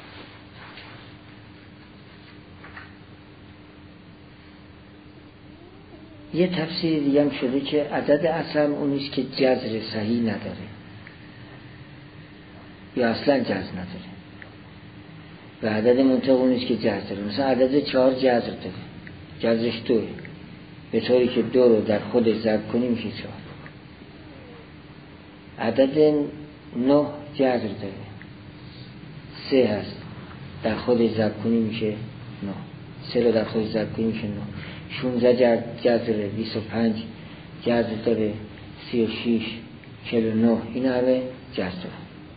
یه تفسیر دیگه هم شده که عدد اصلا اونیست که جذر صحیح نداره یا اصلا جذر نداره، و عدد منطق اونیست که جذر داره. مثلا عدد چهار جذر داره، جذرش دوه، به طوری که دو رو در خودش ضرب کنی میشه چهار. عدد نه جذر داره، سه هست، در خودش ضرب کنی میشه نه، سه رو در خودش ضرب کنی میشه نه. شونزده جذر داره، بیست و پنج جذر داره، سی و شیش، چهل و نه، این همه جذر داره.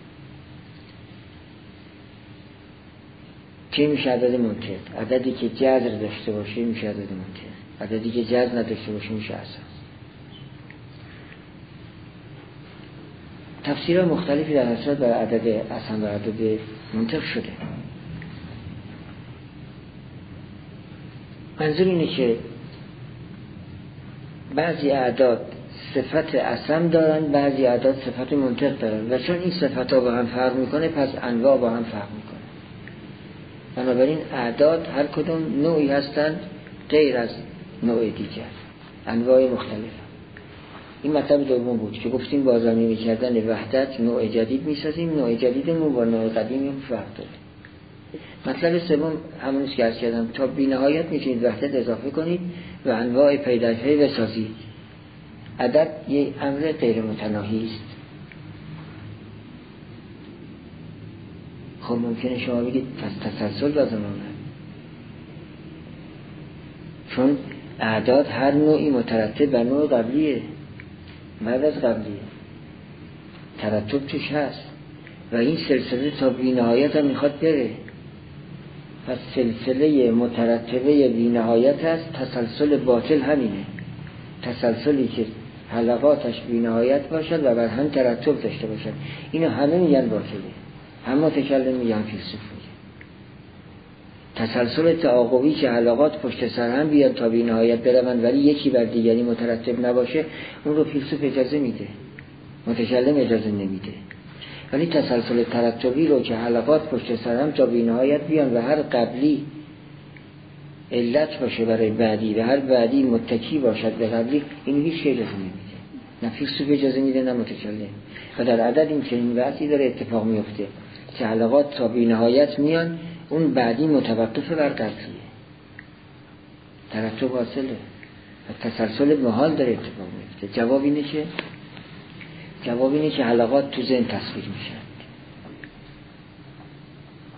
چی میشه عدد منطق؟ عددی که جذر داشته باشه میشه عدد منطق، عددی که جذر نداشته باشه میشه اصل. تفسیر مختلفی در حسرت بر عدد اصل و عدد منطق شده. منظور اینه که بعضی اعداد صفت اصم دارن، بعضی اعداد صفت منطق دارن، و چون این صفت ها با هم فرق میکنه پس انواع با هم فرق میکنه. بنابراین اعداد هر کدوم نوعی هستند غیر از نوع دیگر، انواع مختلف. این مطلب دوم بود که گفتیم با ضمیمه کردن وحدت نوع جدید میسازیم، نوع جدیدمون با نوع قدیمی فرق داره. مطلب سوم همونیست که عرض کردم، تا بی نهایت میتونید وحدت اضافه کنید و انواع پیدایش‌های بسازید. عدد یه امر غیر متناهی است. خب ممکنه شما بگید پس تسلسل لازم آمد، چون اعداد هر نوعی مترتب بر نوع قبلیه، بعد از قبلیه ترتب توش هست و این سلسله تا بی نهایت هم میخواد بره. پس سلسله مترتبه بی نهایت هست. تسلسل باطل همینه، تسلسلی که حلقاتش بی نهایت باشد و بر هم ترتب داشته باشد. اینو همه میگن باطله، هم متکلم میگن، فیلسوف میگن. تسلسل تعاقبی که حلقات پشت سر هم بیاد تا بی نهایت بروند ولی یکی بر دیگری مترتب نباشه، اون رو فیلسوف اجازه میده، متکلم اجازه نمیده. ولی تسلسل ترتبی رو که حلقات پشت سر هم تا بی نهایت بیان و هر قبلی علت باشه برای بعدی و هر بعدی متکی باشد به قبلی، این هیچ اجازه نمیده، نه فیلسوف اجازه میده نه متکلم. و در عدد این چنین وقتی داره اتفاق میفته که حلقات تا بی نهایت میان، اون بعدی متوقف بر قبلیه، ترتب حاصله و تسلسل محال داره اتفاق میفته. جواب اینه که جواب اینه که حلقات تو ذهن تصویر میشن.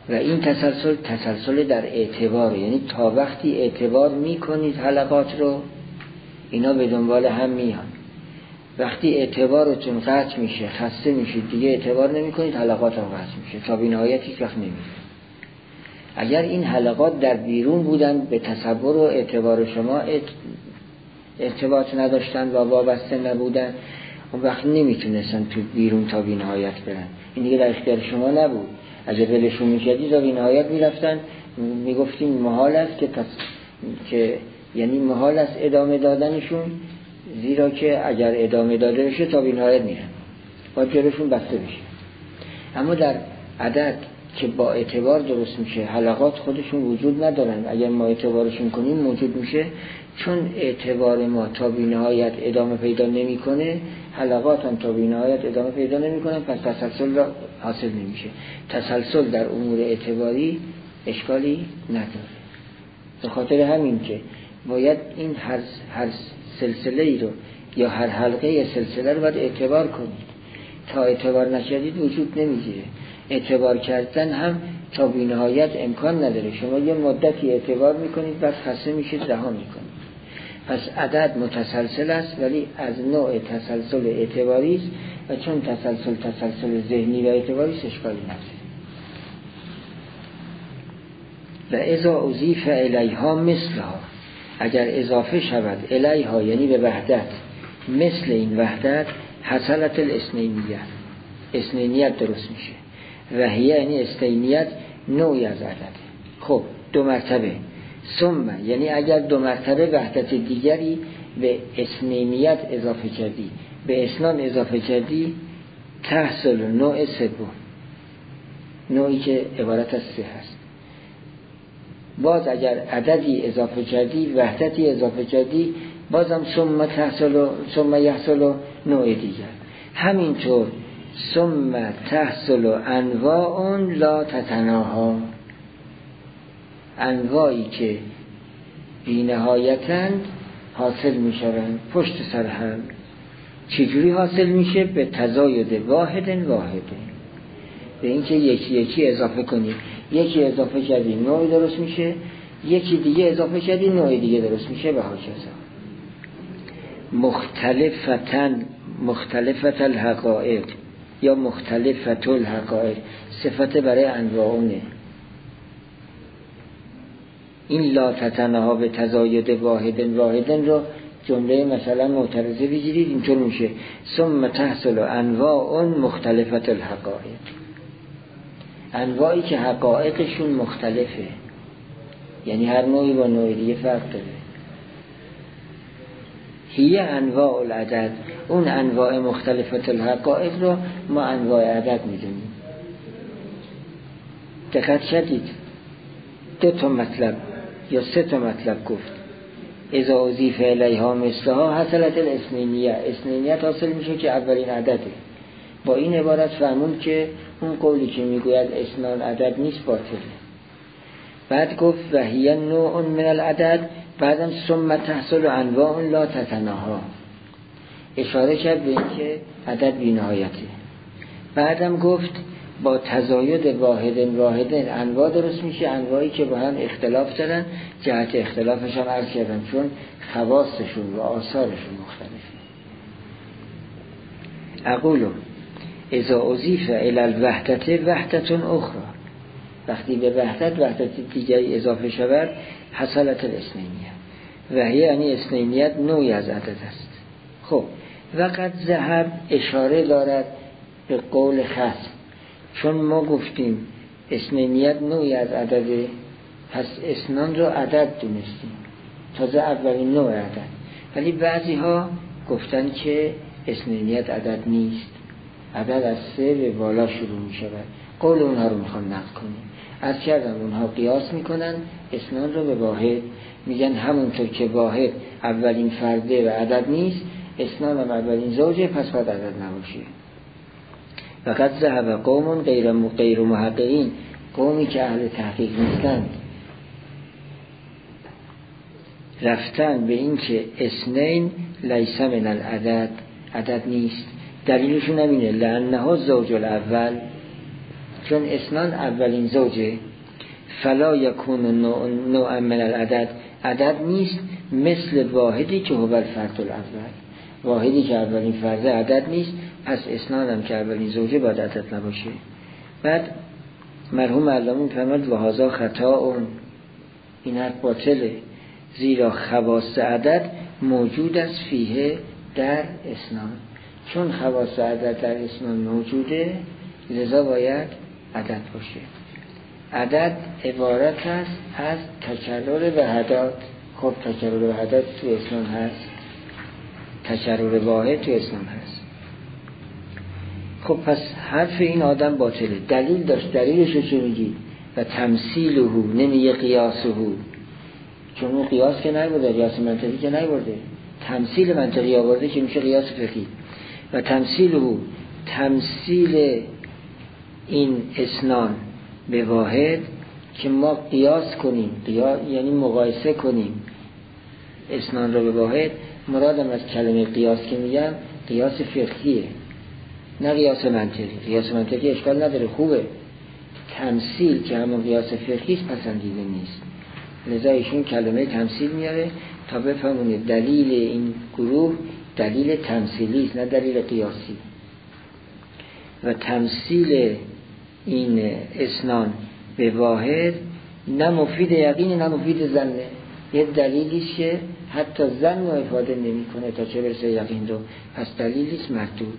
و این تسلسل تسلسل در اعتبار، یعنی تا وقتی اعتبار میکنید حلقات رو اینا به دنبال هم میان. وقتی اعتبارتون قطع میشه، خسته میشید، دیگه اعتبار نمیکنید، حلقات هم قطع میشه، تا بی نهایت هیچ وقت نمیره. اگر این حلقات در بیرون بودن به تصور و اعتبار شما ارتباط نداشتن و وابسته نبودن، اون وقت نمیتونستن تو بیرون تا بی نهایت برن. این دیگه در اختیار شما نبود. اگه دلشون میکردی تا بی نهایت میرفتن، میگفتیم محال است که پس که یعنی محال است ادامه دادنشون، زیرا که اگر ادامه داده بشه تا بی نهایت میرن، باید جلوشون بسته بشه. اما در عدد که با اعتبار درست میشه، حلقات خودشون وجود ندارن، اگر ما اعتبارشون کنیم موجود میشه. چون اعتبار ما تا بی نهایت ادامه پیدا نمیکنه، حلقات هم تا بی نهایت ادامه پیدا نمیکنن، پس تسلسل را حاصل نمیشه. تسلسل در امور اعتباری اشکالی نداره. به خاطر همین که باید این هر هر سلسله ای رو یا هر حلقه سلسله رو باید اعتبار کنید. تا اعتبار نکردید وجود نمیگیره. اعتبار کردن هم تا بی نهایت امکان نداره. شما یه مدتی اعتبار میکنید بعد خسته میشید رها میکنید. پس عدد متسلسل است، ولی از نوع تسلسل اعتباری است و چون تسلسل تسلسل ذهنی و اعتباری است اشکالی نداره. و اذا اضیف الیها مثلها، اگر اضافه شود الیها یعنی به وحدت، مثل این وحدت، حصلت الاثنینیه، اثنینیت درست میشه. و هی یعنی اثنینیت نوعی از عدد. خب دو مرتبه. ثم یعنی اگر دو مرتبه وحدت دیگری به اثنینیت اضافه کردی، به اثنان اضافه کردی، تحصل نوع سوم، نوعی که عبارت از سه هست. باز اگر عددی اضافه کردی، وحدتی اضافه کردی، بازم ثم تحصل ثم یحصل نوع دیگر. همینطور ثم تحصل انواع لا تتناها، انواعی که بی نهایتاً حاصل می شوند پشت سر هم. چجوری حاصل میشه؟ به تزاید واحد واحد، به اینکه یکی یکی اضافه کنی، یکی اضافه کردی نوع درست میشه، یکی دیگه اضافه کردی نوع دیگه درست میشه و هاکذا. مختلفتن مختلفت الحقائق یا مختلفت الحقائق صفت برای انواعونه. این لا تتناها به تزاید واحد واحد رو جمله مثلا معترضه بگیرید، اینطور میشه ثم تحصل انواع مختلفت الحقائق، انواعی که حقایقشون مختلفه، یعنی هر نوعی با نوع دیگه فرق داره. هی انواع العدد، اون انواع مختلفت الحقائق رو ما انواع عدد میدونیم. دقت کردید دو تا مطلب یا سه تا مطلب گفت. اذا اضیف الیها مثلها حصلت الاثنینیه، اثنینیت حاصل میشه که اولین عدده. با این عبارت فهمون که اون قولی که میگوید اثنان عدد نیست باطله. بعد گفت و هی نوع من العدد، بعدم ثم تحصل انواع لا تتناها، اشاره کرد به اینکه عدد بی نهایته. بعدم گفت با تزاید واحد واحد انواع درست میشه، انواعی که با هم اختلاف دارن، جهت اختلافش هم عرض کردم چون خواصشون و آثارشون مختلفه. اقولو اذا اضیف الی الوحدت وحدت اخرى، وقتی به وحدت وحدت دیگری اضافه شود حصلت الاثنینیه، و هی یعنی اثنینیت نوعی از عدد است. خب وقت ذهب اشاره دارد به قول خصم، چون ما گفتیم اثنینیت نوعی از عدده، پس اثنان رو عدد دونستیم، تازه اولین نوع عدد. ولی بعضی ها گفتن که اثنینیت عدد نیست، عدد از سه به بالا شروع می شود. قول اونها رو میخوان نقل کنیم. از کردم اونها قیاس میکنن اثنان رو به واحد، میگن همونطور که واحد اولین فرده و عدد نیست، اثنان هم اولین زوجه، پس باید عدد نباشه. وقد ذهب قوم غیر غیر محققین، قومی که اهل تحقیق نیستند، رفتن به این که اثنین لیس من العدد، عدد نیست. دلیلشون همینه لانه زوج الاول، چون اثنان اولین زوجه، فلا یکون نوع, نوع من العدد، عدد نیست مثل واحدی که هو الفرد الاول، واحدی که اولین فرد عدد نیست، پس اثنان هم که اولین زوجه باید عدد نباشه. بعد مرحوم علامه فرمود و هذا خطا، این حرف باطله، زیرا خواص عدد موجود است فیه در اثنان، چون خواص عدد در اثنان موجوده لذا باید عدد باشه. عدد عبارت است از تکرر وحدات. خب تکرر وحدات تو اثنان هست، تکرر واحد تو اثنان هست. خب پس حرف این آدم باطله. دلیل داشت، دلیلشو چی میگی؟ و تمثیله، نمیگه قیاسه، چون اون قیاس که نبرده، قیاس منطقی که نبرده، تمثیل منطقی آورده که میشه قیاس فقهی. و تمثیله، تمثیل این اثنان به واحد که ما قیاس کنیم، قیاس یعنی مقایسه کنیم اثنان رو به واحد. مرادم از کلمه قیاس که میگم قیاس فقهیه، نه قیاس منطقی. قیاس منطقی اشکال نداره، خوبه. تمثیل که همون قیاس فقهی است پسندیده نیست، لذا ایشون کلمه تمثیل میاره تا بفهمونید دلیل این گروه دلیل تمثیلی است نه دلیل قیاسی. و تمثیل این اثنان به واحد نه مفید یقین نه مفید ظنه، یه دلیلیست که حتی ظن رو افاده نمی کنه تا چه برسه یقین رو، پس دلیلیست مردود.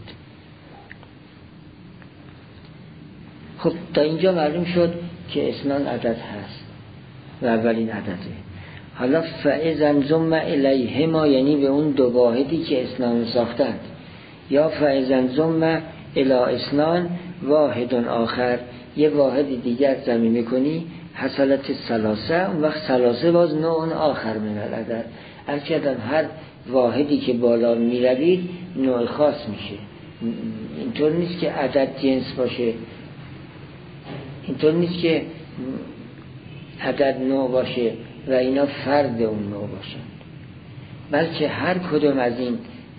خب تا اینجا معلوم شد که اثنان عدد هست و اولین عدده. حالا فاذا ضم الیهما یعنی به اون دو واحدی که اثنان ساختند، یا فاذا ضم الی اثنان واحد آخر، یه واحد دیگر ضم میکنی حصلت ثلاثه، اون وقت ثلاثه باز نوع آخر من العدد. البته هر واحدی که بالا میروید نوع خاص میشه، اینطور نیست که عدد جنس باشه، اینطور نیست که عدد نوع باشه و اینا فرد اون نوع باشن، بلکه هر کدوم از این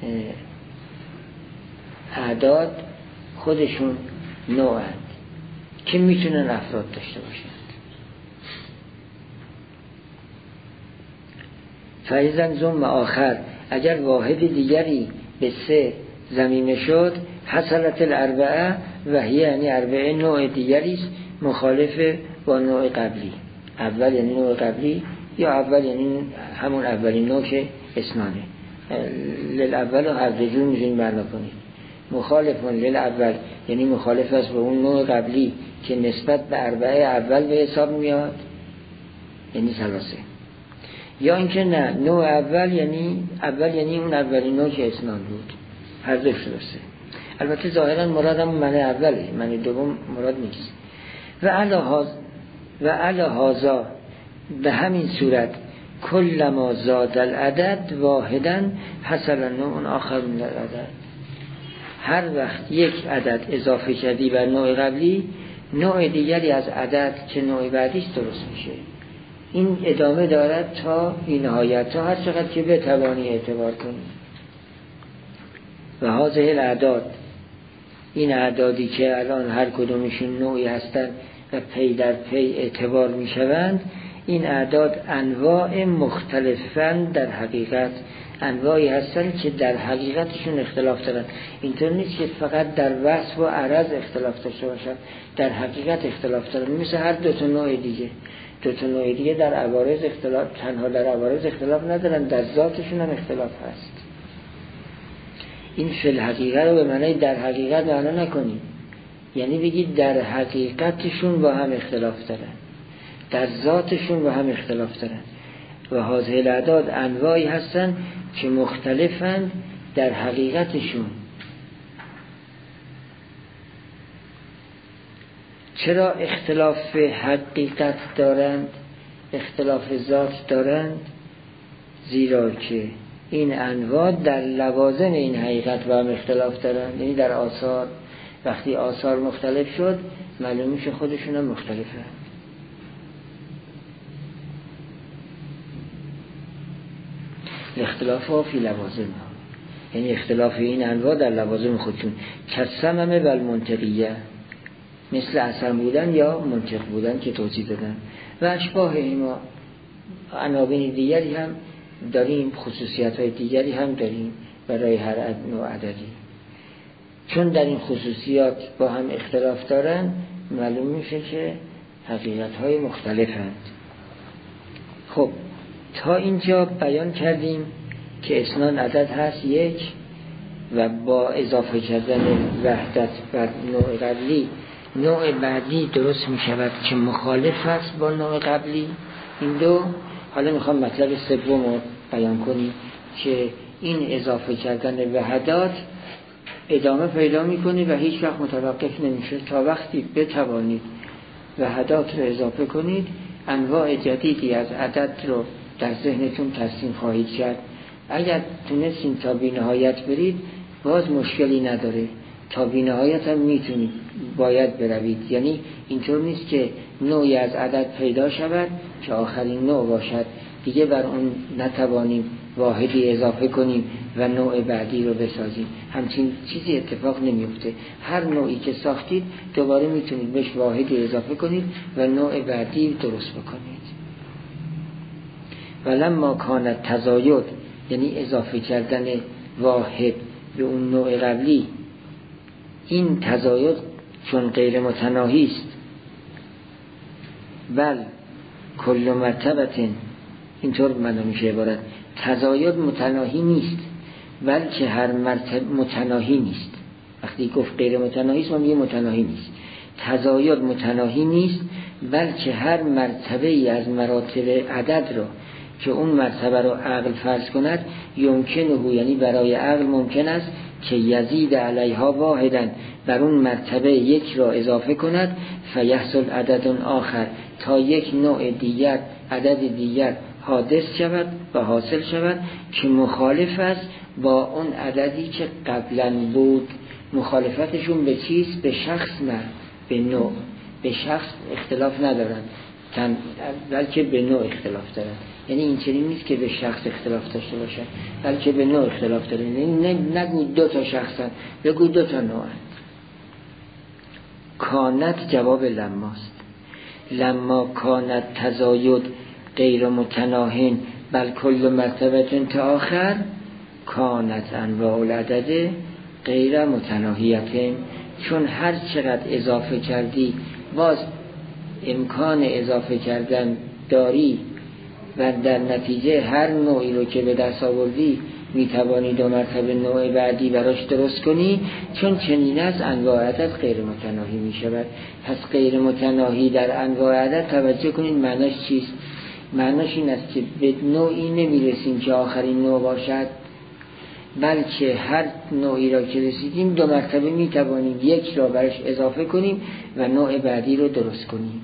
اعداد خودشون نوعند که میتونن افراد داشته باشند. فایزن ضم آخر، اگر واحد دیگری به سه ضمیمه شد حصلت الاربعه و هی یعنی اربعه نوع دیگری است مخالف با نوع قبلی. اول یعنی نوع قبلی یا اول یعنی همون اولین نوع که اثنانه. للاول و هر دجور میتونید معنا کنید. مخالفون للاول یعنی مخالف است با اون نوع قبلی که نسبت به اربعه اول به حساب میاد یعنی ثلاثه، یا اینکه نه نوع اول یعنی اول یعنی اون اولین نوع که اثنان بود، هر دوش درسته. البته ظاهرا مرادم معنی اوله، معنی دوم مراد نیست. و علاوه و علاوه به همین صورت کل ما زاد العدد واحدا حصل نوع آخر من العدد، هر وقت یک عدد اضافه کردی بر نوع قبلی نوع دیگری از عدد که نوع بعدیش درست میشه. این ادامه دارد تا این نهایت، تا هر چقدر که بتوانی اعتبار کنی. و هذه الاعداد، این اعدادی که الان هر کدومشون نوعی هستند و پی در پی اعتبار می شوند، این اعداد انواع مختلفن در حقیقت، انواعی هستند که در حقیقتشون اختلاف دارن. اینطور نیست که فقط در وصف و عرض اختلاف داشته باشن، در حقیقت اختلاف دارن، مثل هر دو تا نوع دیگه. دو تا نوع دیگه در عوارض اختلاف، تنها در عوارض اختلاف ندارن، در ذاتشون هم اختلاف هست. این فی الحقیقت رو به معنی در حقیقت معنا نکنید، یعنی بگید در حقیقتشون با هم اختلاف دارن، در ذاتشون با هم اختلاف دارن. و هذه الاعداد انواعی هستن که مختلفن در حقیقتشون. چرا اختلاف حقیقت دارند، اختلاف ذات دارند؟ زیرا که این انواع در لوازم این حقیقت با هم اختلاف دارند، یعنی در آثار. وقتی آثار مختلف شد معلوم میشه خودشون هم مختلفه. اختلاف ها فی لوازم، یعنی اختلاف این انواع در لوازم خودشون. کسممه و المنطقیه، مثل اثر بودن یا منطق بودن که توضیح دادن و اشباه ما عناوین دیگری هم داریم، خصوصیت های دیگری هم داریم برای هر نوع عددی. چون در این خصوصیات با هم اختلاف دارن معلوم میشه که حقیقت های مختلفند. خب تا اینجا بیان کردیم که اثنان عدد هست یک و با اضافه کردن وحدت بر نوع قبلی نوع بعدی درست می شود که مخالف است با نوع قبلی. این دو. حالا میخوام مطلب سوم رو بیان کنیم که این اضافه کردن وحدات ادامه پیدا میکنه و هیچ وقت متوقف نمیشه تا وقتی بتوانید وحدات رو اضافه کنید انواع جدیدی از عدد رو در ذهنتون ترسیم خواهید کرد. اگر تونستین تا بی نهایت برید باز مشکلی نداره، تا بی نهایت هم میتونید باید بروید. یعنی اینطور نیست که نوعی از عدد پیدا شود که آخرین نوع باشد دیگه بر اون نتوانیم واحدی اضافه کنیم و نوع بعدی رو بسازیم. همچین چیزی اتفاق نمیفته. هر نوعی که ساختید دوباره میتونید بهش واحدی اضافه کنید و نوع بعدی درست بکنید. ولما کان تزاید یعنی اضافه کردن واحد به اون نوع قبلی، این تزاید چون غیر متناهی است بل کل مرتبه، اینطور معنا میشه عبارت، تزاید متناهی نیست بلکه هر مرتبه متناهی نیست. وقتی گفت غیر متناهی است ما میگه متناهی نیست. تزاید متناهی نیست بلکه هر مرتبه ای از مراتب عدد رو که اون مرتبه رو عقل فرض کند یمکنه، یعنی برای عقل ممکن است که یزید علیها واحدن، بر اون مرتبه یک را اضافه کند فیحصل عدد آخر، تا یک نوع دیگر عدد دیگر حادث شود و حاصل شود که مخالف است با اون عددی که قبلا بود. مخالفتشون به چیز؟ به شخص نه به نوع. به شخص اختلاف ندارن بلکه به نوع اختلاف دارن. یعنی این چنین نیست که به شخص اختلاف داشته باشن بلکه به نوع اختلاف دارن. یعنی نگو دو تا شخصن، بگو دو تا نوعن. کانت جواب لماست. لما کانت تزاید غیر متناهین بل کل مرتبه تا آخر کانت انواع العدد غیر متناهیت، چون هر چقدر اضافه کردی باز امکان اضافه کردن داری و در نتیجه هر نوعی رو که به دست آوردی میتوانی دو مرتبه نوع بعدی براش درست کنی. چون چنین است انواع عدد غیر متناهی می شود. پس غیر متناهی در انواع عدد توجه کنید معناش چیست؟ معناش این است که به نوعی نمیرسیم که آخرین نوع باشد بلکه هر نوعی را که رسیدیم دو مرتبه میتوانیم یک را برش اضافه کنیم و نوع بعدی رو درست کنیم.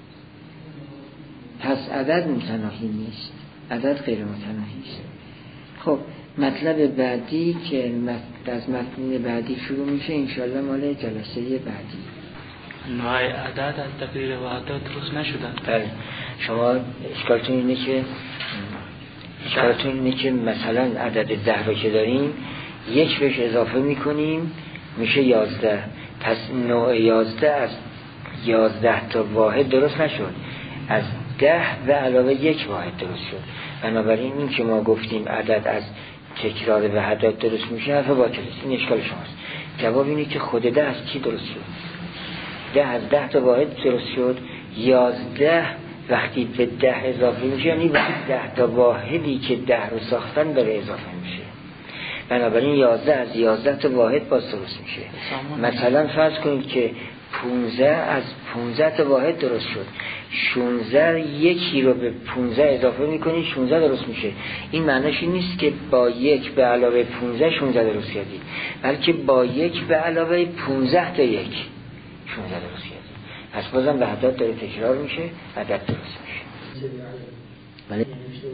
پس عدد متناهی نیست، عدد غیر متناهی است. خب مطلب بعدی که از متن بعدی شروع میشه انشالله مال جلسه بعدی. نوع عدد از تقریر وحدت درست نشدن. بله شما اشکالتون اینه که اشکالتون اینه که مثلا عدد ده رو که داریم یک بهش اضافه میکنیم میشه یازده. پس نوع یازده از یازده تا واحد درست نشد، از ده به علاوه یک واحد درست شد. بنابراین این که ما گفتیم عدد از تکرار وحدات درست میشه حرف باطل است. این اشکال شماست. جواب اینه که خود ده از چی درست شد؟ ده از ده تا واحد درست شد. یازده وقتی به ده اضافه میشه یعنی وقتی ده تا واحدی که ده رو ساختن داره اضافه میشه. بنابراین یازده از یازده تا واحد باز درست میشه. مثلا فرض کنید که پونزده از پونزده تا واحد درست شد. شونزده یکی رو به پونزده اضافه میکنی شونزده درست میشه. این معنیش این نیست که با یک به علاوه پونزده شونزده درست کردی، بلکه با یک به علاوه پونزده تا یک شونزده درست کردی. پس بازم به عدد داره تکرار میشه، عدد درست میشه. بله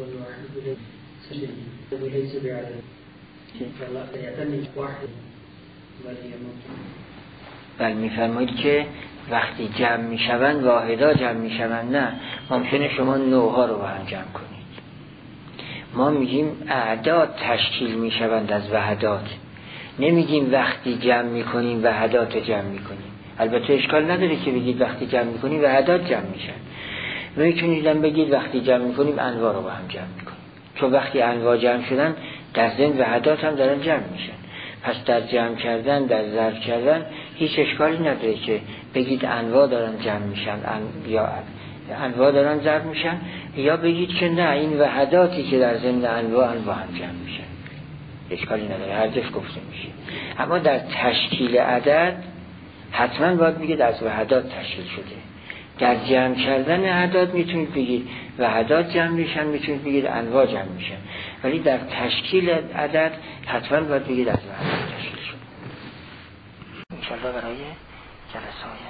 بله میفرمایید که وقتی جمع میشوند واحدا جمع میشوند. نه، ممکنه شما نوعها رو با هم جمع کنید. ما میگیم اعداد تشکیل میشوند از وحدات، نمیگیم وقتی جمع میکنیم وحدات رو جمع میکنیم. البته اشکال نداره که بگید وقتی جمع میکنیم وحدات جمع میشن، و میتونید هم بگید وقتی جمع میکنیم انواع رو با هم جمع میکنیم، چون وقتی انواع جمع شدن در ضمن وحدات هم دارن جمع میشن. پس در جمع کردن، در ضرب کردن هیچ اشکالی نداره که بگید انواع دارن جمع میشن ان... یا انواع دارن ضرب میشن، یا بگید که نه این وحداتی که در ضمن انواع انواع هم جمع میشن، اشکالی نداره، هر دوش گفته میشه. اما در تشکیل عدد حتما باید بگید از وحدات تشکیل شده. در جمع کردن اعداد میتونید بگید وحدات جمع میشن، میتونید بگید انواع جمع میشن، ولی در تشکیل عدد حتما باید بگید از وحدات تشکیل شده. انشاءالله برای جلسه